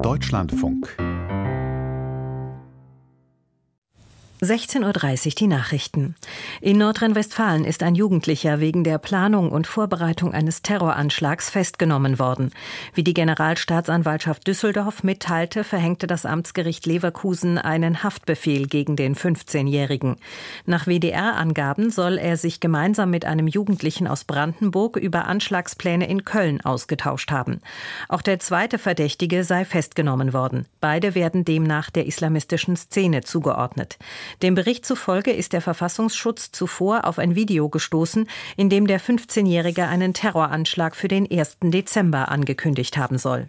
Deutschlandfunk 16:30 Uhr die Nachrichten. In Nordrhein-Westfalen ist ein Jugendlicher wegen der Planung und Vorbereitung eines Terroranschlags festgenommen worden. Wie die Generalstaatsanwaltschaft Düsseldorf mitteilte, verhängte das Amtsgericht Leverkusen einen Haftbefehl gegen den 15-Jährigen. Nach WDR-Angaben soll er sich gemeinsam mit einem Jugendlichen aus Brandenburg über Anschlagspläne in Köln ausgetauscht haben. Auch der zweite Verdächtige sei festgenommen worden. Beide werden demnach der islamistischen Szene zugeordnet. Dem Bericht zufolge ist der Verfassungsschutz zuvor auf ein Video gestoßen, in dem der 15-Jährige einen Terroranschlag für den 1. Dezember angekündigt haben soll.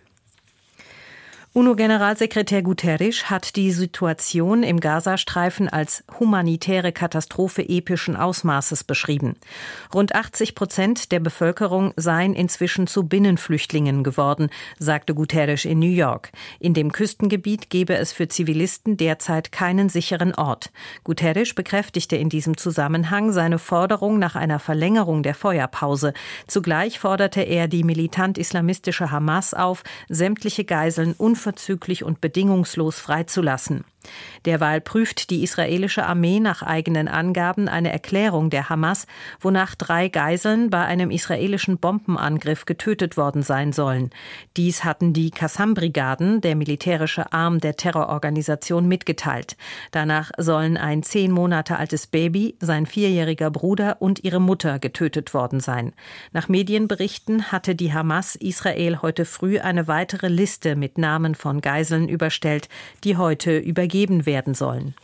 UNO-Generalsekretär Guterres hat die Situation im Gazastreifen als humanitäre Katastrophe epischen Ausmaßes beschrieben. Rund 80% der Bevölkerung seien inzwischen zu Binnenflüchtlingen geworden, sagte Guterres in New York. In dem Küstengebiet gebe es für Zivilisten derzeit keinen sicheren Ort. Guterres bekräftigte in diesem Zusammenhang seine Forderung nach einer Verlängerung der Feuerpause. Zugleich forderte er die militant-islamistische Hamas auf, sämtliche Geiseln unverzüglich und bedingungslos freizulassen. Derweil prüft die israelische Armee nach eigenen Angaben eine Erklärung der Hamas, wonach 3 Geiseln bei einem israelischen Bombenangriff getötet worden sein sollen. Dies hatten die Qassam-Brigaden, der militärische Arm der Terrororganisation, mitgeteilt. Danach sollen ein 10 Monate altes Baby, sein 4-jähriger Bruder und ihre Mutter getötet worden sein. Nach Medienberichten hatte die Hamas Israel heute früh eine weitere Liste mit Namen von Geiseln überstellt, die heute übergeben werden sollen.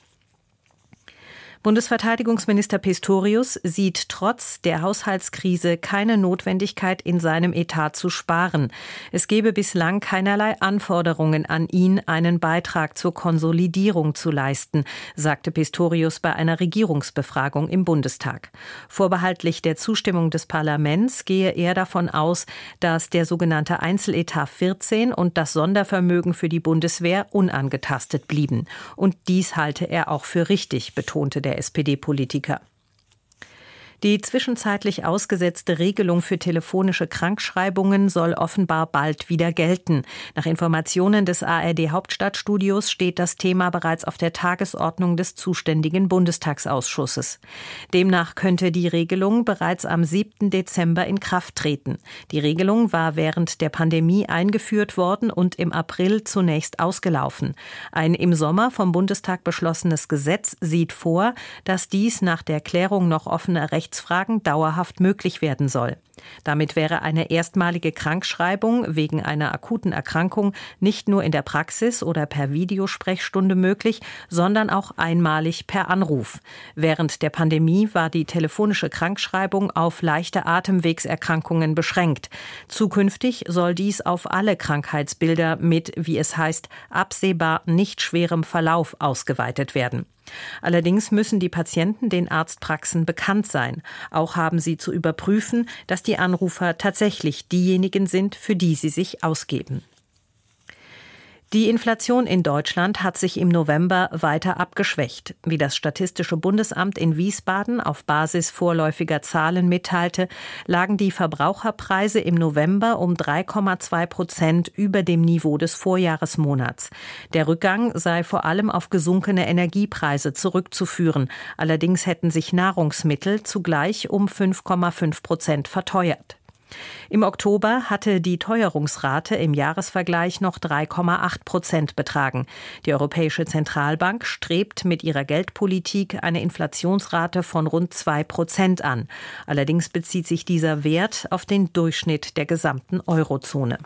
Bundesverteidigungsminister Pistorius sieht trotz der Haushaltskrise keine Notwendigkeit, in seinem Etat zu sparen. Es gebe bislang keinerlei Anforderungen an ihn, einen Beitrag zur Konsolidierung zu leisten, sagte Pistorius bei einer Regierungsbefragung im Bundestag. Vorbehaltlich der Zustimmung des Parlaments gehe er davon aus, dass der sogenannte Einzeletat 14 und das Sondervermögen für die Bundeswehr unangetastet blieben. Und dies halte er auch für richtig, betonte der SPD-Politiker. Die zwischenzeitlich ausgesetzte Regelung für telefonische Krankschreibungen soll offenbar bald wieder gelten. Nach Informationen des ARD-Hauptstadtstudios steht das Thema bereits auf der Tagesordnung des zuständigen Bundestagsausschusses. Demnach könnte die Regelung bereits am 7. Dezember in Kraft treten. Die Regelung war während der Pandemie eingeführt worden und im April zunächst ausgelaufen. Ein im Sommer vom Bundestag beschlossenes Gesetz sieht vor, dass dies nach der Klärung noch offener Rechtsfragen dauerhaft möglich werden soll. Damit wäre eine erstmalige Krankschreibung wegen einer akuten Erkrankung nicht nur in der Praxis oder per Videosprechstunde möglich, sondern auch einmalig per Anruf. Während der Pandemie war die telefonische Krankschreibung auf leichte Atemwegserkrankungen beschränkt. Zukünftig soll dies auf alle Krankheitsbilder mit, wie es heißt, absehbar nicht schwerem Verlauf ausgeweitet werden. Allerdings müssen die Patienten den Arztpraxen bekannt sein. Auch haben sie zu überprüfen, dass die Anrufer tatsächlich diejenigen sind, für die sie sich ausgeben. Die Inflation in Deutschland hat sich im November weiter abgeschwächt. Wie das Statistische Bundesamt in Wiesbaden auf Basis vorläufiger Zahlen mitteilte, lagen die Verbraucherpreise im November um 3,2% über dem Niveau des Vorjahresmonats. Der Rückgang sei vor allem auf gesunkene Energiepreise zurückzuführen. Allerdings hätten sich Nahrungsmittel zugleich um 5,5% verteuert. Im Oktober hatte die Teuerungsrate im Jahresvergleich noch 3,8% betragen. Die Europäische Zentralbank strebt mit ihrer Geldpolitik eine Inflationsrate von rund 2% an. Allerdings bezieht sich dieser Wert auf den Durchschnitt der gesamten Eurozone.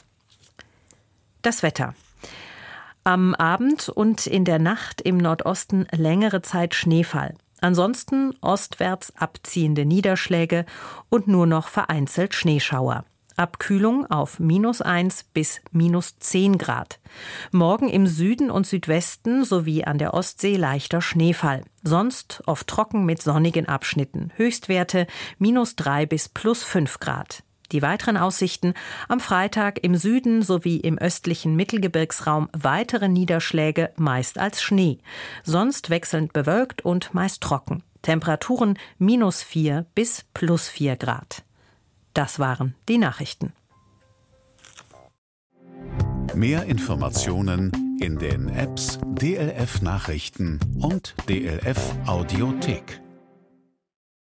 Das Wetter. Am Abend und in der Nacht im Nordosten längere Zeit Schneefall. Ansonsten ostwärts abziehende Niederschläge und nur noch vereinzelt Schneeschauer. Abkühlung auf -1 bis -10 Grad. Morgen im Süden und Südwesten sowie an der Ostsee leichter Schneefall. Sonst oft trocken mit sonnigen Abschnitten. Höchstwerte -3 bis +5 Grad. Die weiteren Aussichten: am Freitag im Süden sowie im östlichen Mittelgebirgsraum weitere Niederschläge, meist als Schnee. Sonst wechselnd bewölkt und meist trocken. Temperaturen -4 bis +4 Grad. Das waren die Nachrichten. Mehr Informationen in den Apps DLF Nachrichten und DLF Audiothek.